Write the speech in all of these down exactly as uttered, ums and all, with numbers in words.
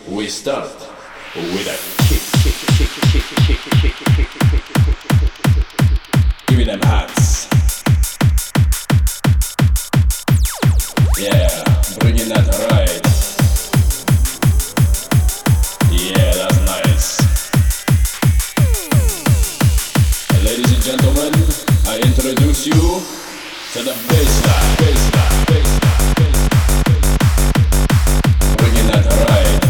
We start with a kick, kick, kick, kick, kick, kick, kick, kick, kick. Give me them hands. Yeah, bringing that right. Yeah, that's nice. Ladies and gentlemen, I introduce you to the bassline, bassline, bassline, bassline. Bringing that right.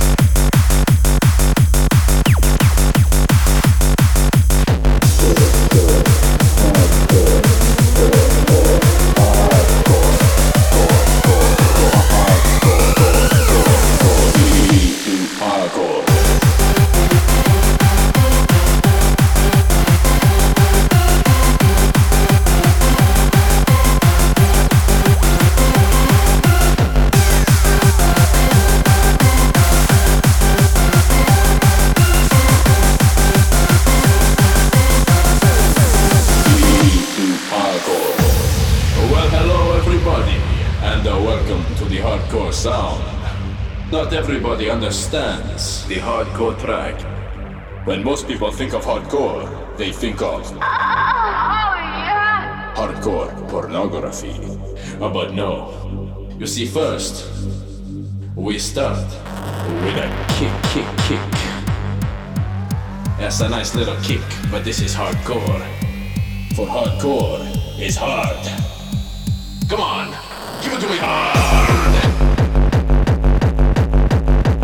Not everybody understands the hardcore track. When most people think of hardcore, they think of oh, yeah. hardcore pornography. Uh, but no. You see, first, we start with a kick, kick, kick. That's a nice little kick, but this is hardcore. For hardcore is hard. Come on, give it to me hard.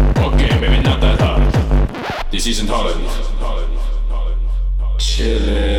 Maybe not that hard. This isn't Holland. Chillin'.